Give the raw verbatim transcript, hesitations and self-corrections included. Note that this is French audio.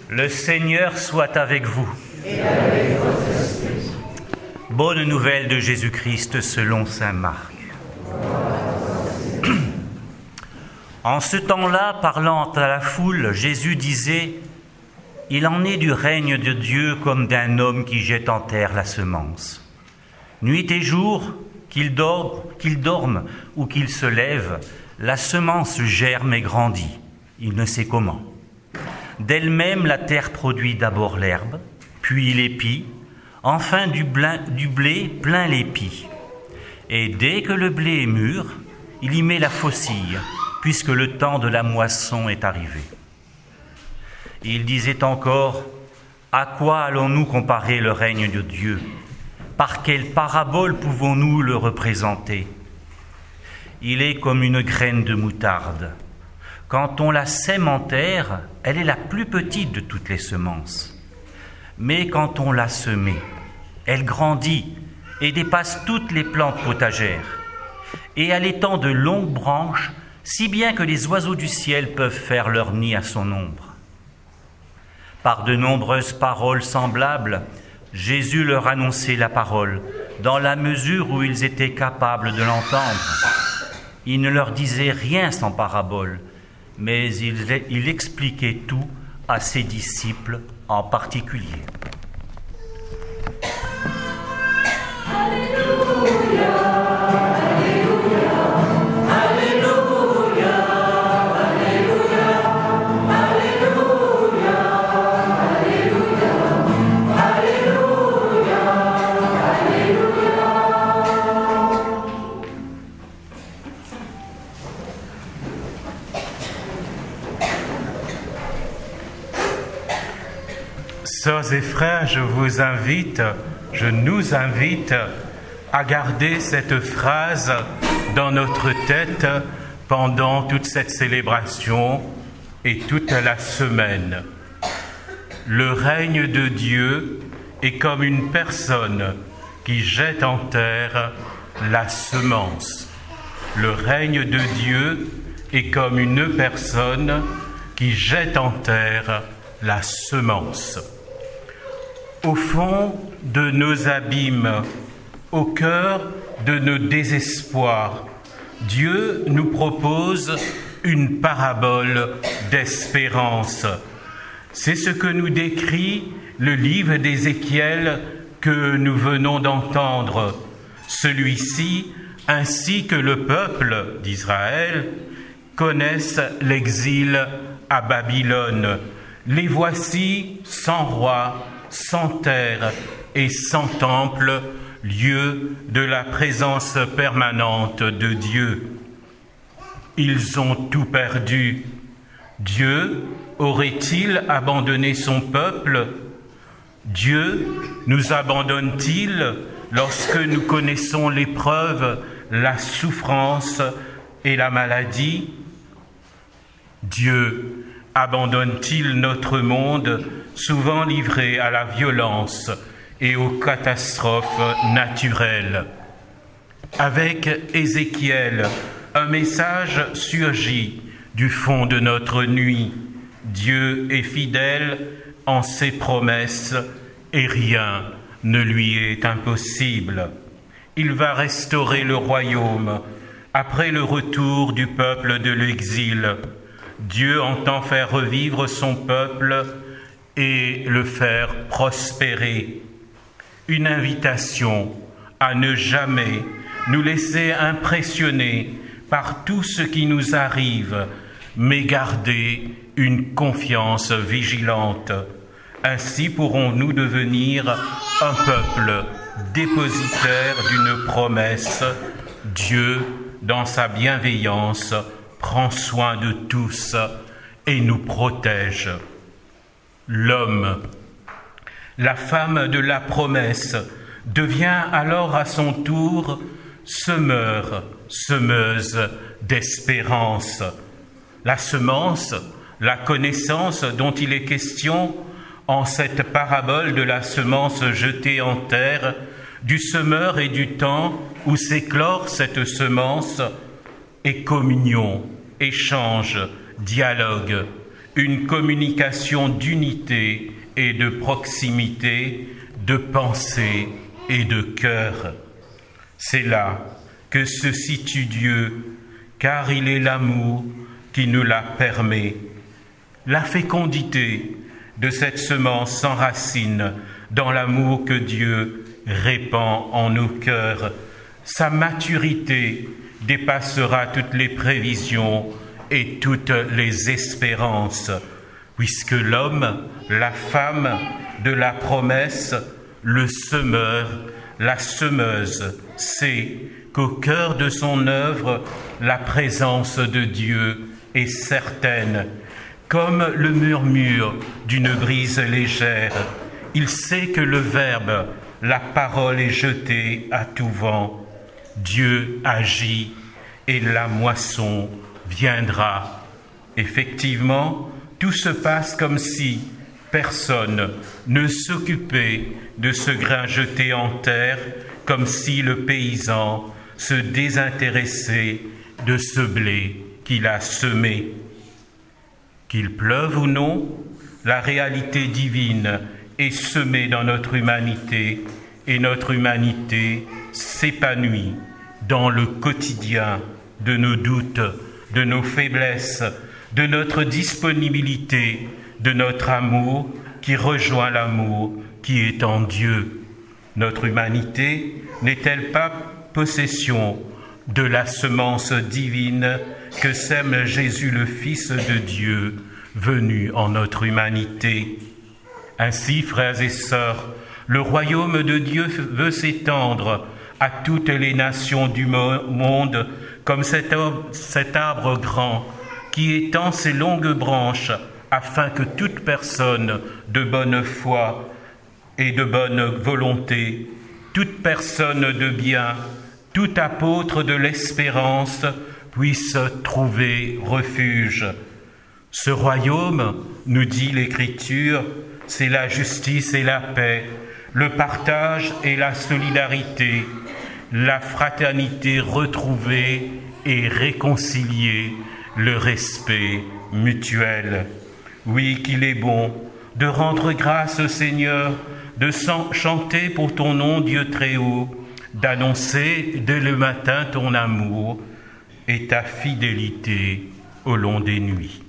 Le Seigneur soit avec vous. Et avec votre esprit. Bonne nouvelle de Jésus-Christ selon saint Marc. En ce temps-là, parlant à la foule, Jésus disait « Il en est du règne de Dieu comme d'un homme qui jette en terre la semence. Nuit et jour, qu'il dorme, qu'il dorme ou qu'il se lève, la semence germe et grandit. Il ne sait comment. D'elle-même, la terre produit d'abord l'herbe, puis l'épi, enfin du, blin, du blé plein l'épi. Et dès que le blé est mûr, il y met la faucille, puisque le temps de la moisson est arrivé. » Il disait encore, « À quoi allons-nous comparer le règne de Dieu ? Par quelle parabole pouvons-nous le représenter ? Il est comme une graine de moutarde. Quand on la sème en terre, elle est la plus petite de toutes les semences. Mais quand on l'a semée, elle grandit et dépasse toutes les plantes potagères. Et elle étend de longues branches, si bien que les oiseaux du ciel peuvent faire leur nid à son ombre. » Par de nombreuses paroles semblables, Jésus leur annonçait la parole, dans la mesure où ils étaient capables de l'entendre. Il ne leur disait rien sans parabole, mais il, il expliquait tout à ses disciples en particulier. Sœurs et frères, je vous invite, je nous invite à garder cette phrase dans notre tête pendant toute cette célébration et toute la semaine. Le règne de Dieu est comme une personne qui jette en terre la semence. Le règne de Dieu est comme une personne qui jette en terre la semence. Au fond de nos abîmes, au cœur de nos désespoirs, Dieu nous propose une parabole d'espérance. C'est ce que nous décrit le livre d'Ézéchiel que nous venons d'entendre. Celui-ci, ainsi que le peuple d'Israël, connaissent l'exil à Babylone. Les voici sans roi, sans terre et sans temple, lieu de la présence permanente de Dieu. Ils ont tout perdu. Dieu aurait-il abandonné son peuple ? Dieu nous abandonne-t-il lorsque nous connaissons l'épreuve, la souffrance et la maladie ? Dieu abandonne-t-il notre monde, souvent livré à la violence et aux catastrophes naturelles ? Avec Ézéchiel, un message surgit du fond de notre nuit. Dieu est fidèle en ses promesses et rien ne lui est impossible. Il va restaurer le royaume après le retour du peuple de l'exil. Dieu entend faire revivre son peuple et le faire prospérer. Une invitation à ne jamais nous laisser impressionner par tout ce qui nous arrive, mais garder une confiance vigilante. Ainsi pourrons-nous devenir un peuple dépositaire d'une promesse. Dieu, dans sa bienveillance, prend soin de tous et nous protège. L'homme, la femme de la promesse, devient alors à son tour semeur, semeuse d'espérance. La semence, la connaissance dont il est question en cette parabole de la semence jetée en terre, du semeur et du temps où s'éclore cette semence, est communion, échange, dialogue, une communication d'unité et de proximité, de pensée et de cœur. C'est là que se situe Dieu, car il est l'amour qui nous la permet. La fécondité de cette semence s'enracine dans l'amour que Dieu répand en nos cœurs. Sa maturité dépassera toutes les prévisions et toutes les espérances, puisque l'homme, la femme de la promesse, le semeur, la semeuse, sait qu'au cœur de son œuvre, la présence de Dieu est certaine. Comme le murmure d'une brise légère, il sait que le Verbe, la parole est jetée à tout vent. Dieu agit et la moisson viendra. Effectivement, tout se passe comme si personne ne s'occupait de ce grain jeté en terre, comme si le paysan se désintéressait de ce blé qu'il a semé. Qu'il pleuve ou non, la réalité divine est semée dans notre humanité et notre humanité s'épanouit dans le quotidien de nos doutes, de nos faiblesses, de notre disponibilité, de notre amour qui rejoint l'amour qui est en Dieu. Notre humanité n'est-elle pas possession de la semence divine que sème Jésus le Fils de Dieu, venu en notre humanité? Ainsi, frères et sœurs, le royaume de Dieu veut s'étendre à toutes les nations du monde comme cet arbre, cet arbre grand qui étend ses longues branches afin que toute personne de bonne foi et de bonne volonté, toute personne de bien, tout apôtre de l'espérance puisse trouver refuge. Ce royaume, nous dit l'Écriture, c'est la justice et la paix, le partage et la solidarité, la fraternité retrouvée et réconciliée, le respect mutuel. Oui, qu'il est bon de rendre grâce au Seigneur, de chanter pour ton nom, Dieu très haut, d'annoncer dès le matin ton amour et ta fidélité au long des nuits.